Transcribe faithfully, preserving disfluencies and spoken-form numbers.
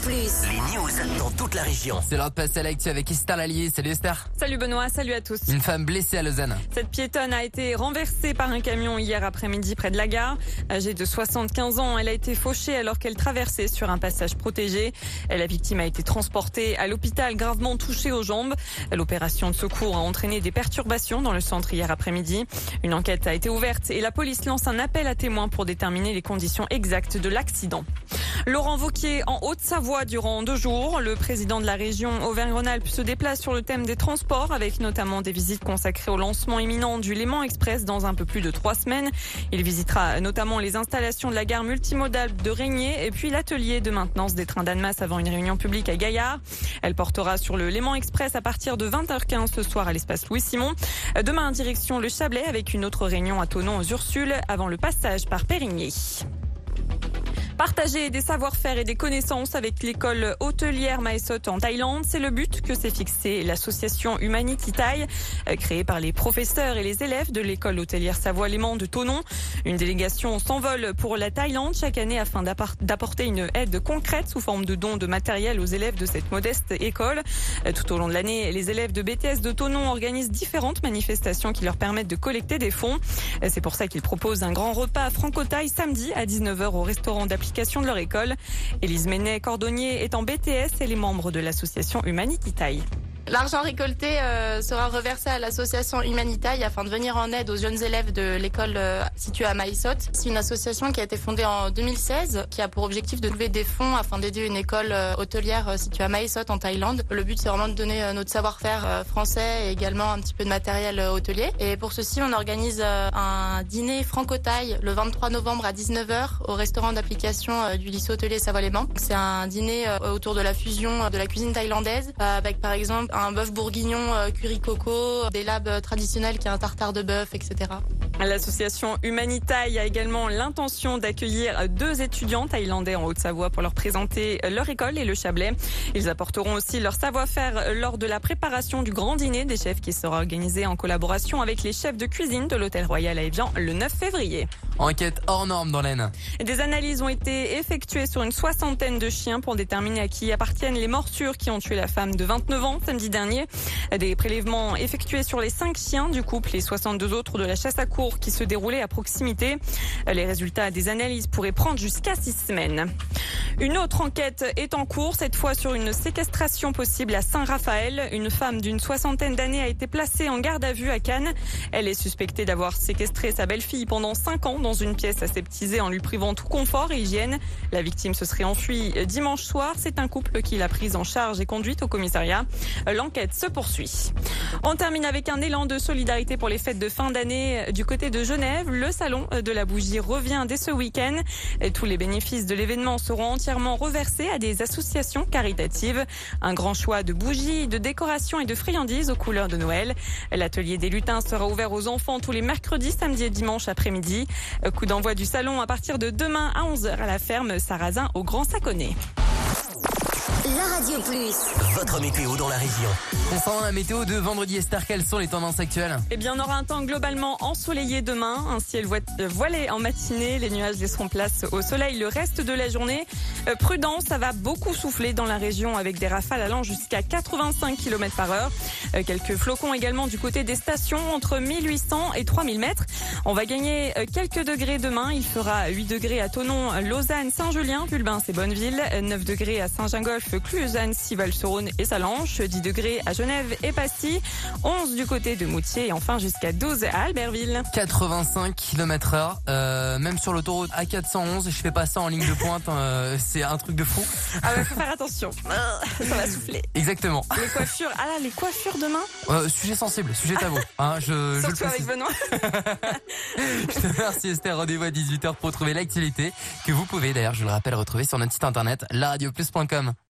Plus. Les news dans toute la région. C'est l'heure de passer à l'actu avec Esther Lallier. Salut Esther. Salut Benoît, salut à tous. Une femme blessée à Lausanne. Cette piétonne a été renversée par un camion hier après-midi près de la gare. Âgée de soixante-quinze ans, elle a été fauchée alors qu'elle traversait sur un passage protégé. La victime a été transportée à l'hôpital gravement touchée aux jambes. L'opération de secours a entraîné des perturbations dans le centre hier après-midi. Une enquête a été ouverte et la police lance un appel à témoins pour déterminer les conditions exactes de l'accident. Laurent Wauquiez en Haute-Savoie durant deux jours. Le président de la région Auvergne-Rhône-Alpes se déplace sur le thème des transports avec notamment des visites consacrées au lancement imminent du Léman Express dans un peu plus de trois semaines. Il visitera notamment les installations de la gare multimodale de Régnier et puis l'atelier de maintenance des trains d'Annemasse avant une réunion publique à Gaillard. Elle portera sur le Léman Express à partir de vingt heures quinze ce soir à l'espace Louis-Simon. Demain, direction le Chablais avec une autre réunion à Thonon aux Ursules avant le passage par Périgny. Partager des savoir-faire et des connaissances avec l'école hôtelière Mae Sot en Thaïlande, c'est le but que s'est fixé l'association Humanity Thai, créée par les professeurs et les élèves de l'école hôtelière Savoie-Léman de Thonon. Une délégation s'envole pour la Thaïlande chaque année afin d'apporter une aide concrète sous forme de dons de matériel aux élèves de cette modeste école. Tout au long de l'année, les élèves de B T S de Thonon organisent différentes manifestations qui leur permettent de collecter des fonds. C'est pour ça qu'ils proposent un grand repas franco-thaï samedi à dix-neuf heures au restaurant d'application de leur école. Élise Ménet, cordonnier, est en B T S et les membres de l'association Humanity Thai. L'argent récolté euh, sera reversé à l'association Humanity Thai afin de venir en aide aux jeunes élèves de l'école euh, située à Mae Sot. C'est une association qui a été fondée en deux mille seize, qui a pour objectif de lever des fonds afin d'aider une école euh, hôtelière euh, située à Mae Sot en Thaïlande. Le but, c'est vraiment de donner euh, notre savoir-faire euh, français et également un petit peu de matériel euh, hôtelier. Et pour ceci, on organise euh, un dîner franco-thaï le vingt-trois novembre à dix-neuf heures au restaurant d'application euh, du lycée hôtelier Savoie-Léman. C'est un dîner euh, autour de la fusion euh, de la cuisine thaïlandaise euh, avec par exemple un bœuf bourguignon euh, curry coco, des labs traditionnels qui est un tartare de bœuf, et cetera. L'association Humanity Thai a également l'intention d'accueillir deux étudiants thaïlandais en Haute-Savoie pour leur présenter leur école et le Chablais. Ils apporteront aussi leur savoir-faire lors de la préparation du grand dîner des chefs qui sera organisé en collaboration avec les chefs de cuisine de l'Hôtel Royal à Évian le neuf février. Enquête hors norme dans l'Aisne. Des analyses ont été effectuées sur une soixantaine de chiens pour déterminer à qui appartiennent les morsures qui ont tué la femme de vingt-neuf ans samedi dernier. Des prélèvements effectués sur les cinq chiens du couple et soixante-deux autres de la chasse à courre qui se déroulait à proximité. Les résultats des analyses pourraient prendre jusqu'à six semaines. Une autre enquête est en cours, cette fois sur une séquestration possible à Saint-Raphaël. Une femme d'une soixantaine d'années a été placée en garde à vue à Cannes. Elle est suspectée d'avoir séquestré sa belle-fille pendant cinq ans dans une pièce aseptisée en lui privant tout confort et hygiène. La victime se serait enfuie dimanche soir. C'est un couple qui l'a prise en charge et conduite au commissariat. L'enquête se poursuit. On termine avec un élan de solidarité pour les fêtes de fin d'année du côté de Genève. Le salon de la bougie revient dès ce week-end. Tous les bénéfices de l'événement seront entièrement reversés à des associations caritatives. Un grand choix de bougies, de décorations et de friandises aux couleurs de Noël. L'atelier des lutins sera ouvert aux enfants tous les mercredis, samedis et dimanches après-midi. Coup d'envoi du salon à partir de demain à onze heures à la ferme Sarrazin au Grand Saconnet. La Radio Plus. Votre météo dans la région. Concernant la météo de vendredi, Esther, quelles sont les tendances actuelles? Eh bien, on aura un temps globalement ensoleillé demain, un ciel voilé en matinée. Les nuages laisseront place au soleil le reste de la journée. Euh, prudence, ça va beaucoup souffler dans la région avec des rafales allant jusqu'à quatre-vingt-cinq kilomètres par heure. Euh, quelques flocons également du côté des stations entre mille huit cents et trois mille mètres. On va gagner euh, quelques degrés demain. Il fera huit degrés à Thonon, Lausanne, Saint-Julien, Pulbins et Bonneville. neuf degrés à Saint-Gingolph, Cluse, Annecy, Val-sur-Rhône et Salanches. dix degrés à Genève et Passy. onze du côté de Moutier et enfin jusqu'à douze à Albertville. quatre-vingt-cinq kilomètres heure, euh, même sur l'autoroute A quatre cent onze, je fais pas ça en ligne de pointe, euh, c'est un truc de fou. Ah ouais, faut faire attention. Ça va souffler. Exactement. Les coiffures, ah là, les coiffures demain. Euh, sujet sensible, sujet tabou. Hein, je, Surtout je le avec Benoît. Je te remercie Esther, rendez-vous à dix-huit heures pour retrouver l'actualité que vous pouvez d'ailleurs, je le rappelle, retrouver sur notre site internet la radio plus point com.